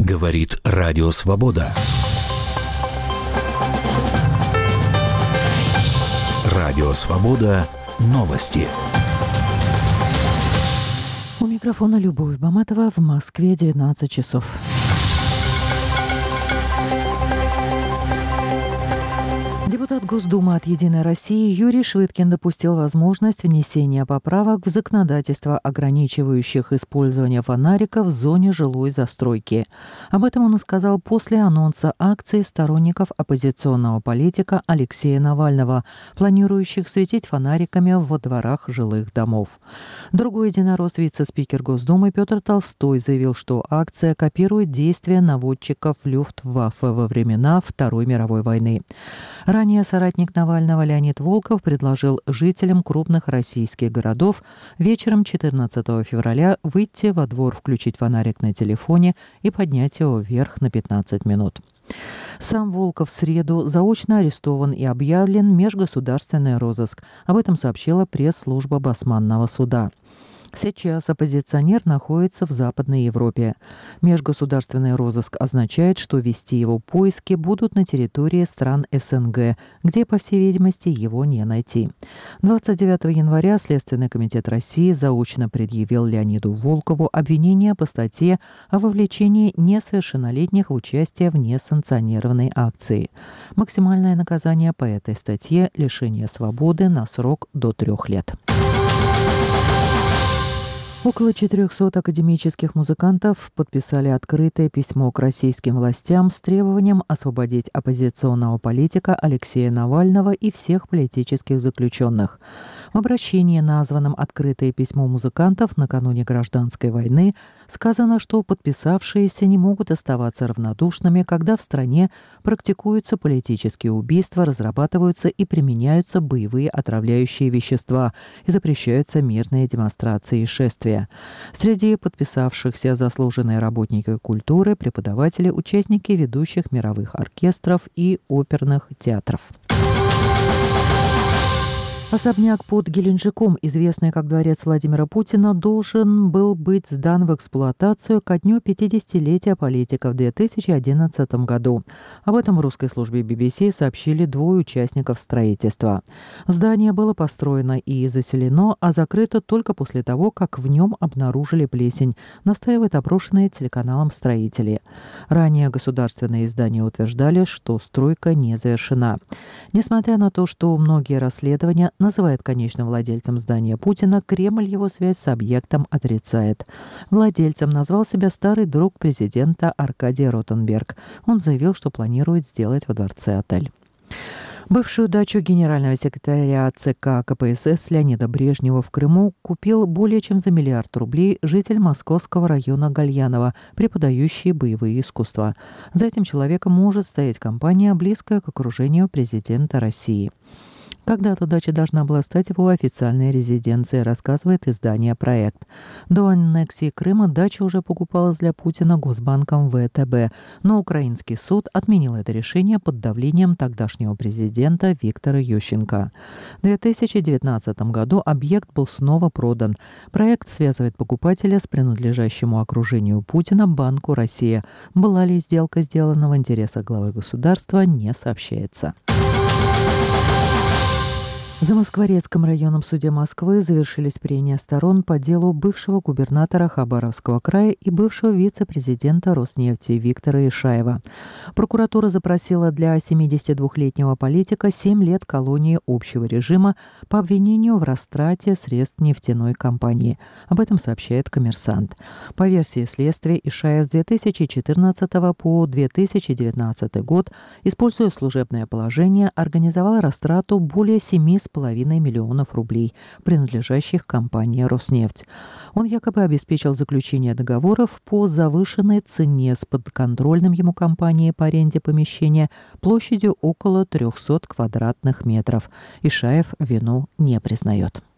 Говорит Радио Свобода. Радио Свобода. Новости. У микрофона Любовь Баматова. В Москве 19 часов. Депутат Госдумы от «Единой России» Юрий Швыдкин допустил возможность внесения поправок в законодательство, ограничивающих использование фонариков в зоне жилой застройки. Об этом он сказал после анонса акции сторонников оппозиционного политика Алексея Навального, планирующих светить фонариками во дворах жилых домов. Другой единорос, вице-спикер Госдумы Петр Толстой, заявил, что акция копирует действия наводчиков Люфтваффе во времена Второй мировой войны. Ранее соратник Навального Леонид Волков предложил жителям крупных российских городов вечером 14 февраля выйти во двор, включить фонарик на телефоне и поднять его вверх на 15 минут. Сам Волков в среду заочно арестован и объявлен в межгосударственный розыск. Об этом сообщила пресс-служба Басманного суда. Сейчас оппозиционер находится в Западной Европе. Межгосударственный розыск означает, что вести его поиски будут на территории стран СНГ, где, по всей видимости, его не найти. 29 января Следственный комитет России заочно предъявил Леониду Волкову обвинение по статье о вовлечении несовершеннолетних в участие в несанкционированной акции. Максимальное наказание по этой статье – лишение свободы на срок до 3 лет. Около 400 академических музыкантов подписали открытое письмо к российским властям с требованием освободить оппозиционного политика Алексея Навального и всех политических заключенных. В обращении, названном «Открытое письмо музыкантов» накануне гражданской войны, сказано, что подписавшиеся не могут оставаться равнодушными, когда в стране практикуются политические убийства, разрабатываются и применяются боевые отравляющие вещества и запрещаются мирные демонстрации и шествия. Среди подписавшихся заслуженные работники культуры, преподаватели, участники ведущих мировых оркестров и оперных театров. Особняк под Геленджиком, известный как дворец Владимира Путина, должен был быть сдан в эксплуатацию ко дню 50-летия политика в 2011 году. Об этом в русской службе BBC сообщили двое участников строительства. Здание было построено и заселено, а закрыто только после того, как в нем обнаружили плесень, настаивают опрошенные телеканалом строители. Ранее государственные издания утверждали, что стройка не завершена. Несмотря на то, что многие расследования называет конечным владельцем здания Путина, Кремль его связь с объектом отрицает. Владельцем назвал себя старый друг президента Аркадий Ротенберг. Он заявил, что планирует сделать во дворце отель. Бывшую дачу генерального секретаря ЦК КПСС Леонида Брежнева в Крыму купил более чем за $1 миллиард житель московского района Гальяново, преподающий боевые искусства. За этим человеком может стоять компания, близкая к окружению президента России. Когда-то дача должна была стать его официальной резиденцией, рассказывает издание «Проект». До аннексии Крыма дача уже покупалась для Путина Госбанком ВТБ, но украинский суд отменил это решение под давлением тогдашнего президента Виктора Ющенко. В 2019 году объект был снова продан. Проект связывает покупателя с принадлежащему окружению Путина Банку «Россия». Была ли сделка сделана в интересах главы государства, не сообщается. В Замоскворецком районном суде Москвы завершились прения сторон по делу бывшего губернатора Хабаровского края и бывшего вице-президента Роснефти Виктора Ишаева. Прокуратура запросила для 72-летнего политика 7 лет колонии общего режима по обвинению в растрате средств нефтяной компании. Об этом сообщает «Коммерсант». По версии следствия, Ишаев с 2014 по 2019 год, используя служебное положение, организовал растрату более 7,5 миллионов рублей, принадлежащих компании «Роснефть». Он якобы обеспечил заключение договоров по завышенной цене с подконтрольным ему компанией по аренде помещения площадью около 300 квадратных метров. Ишаев вину не признает.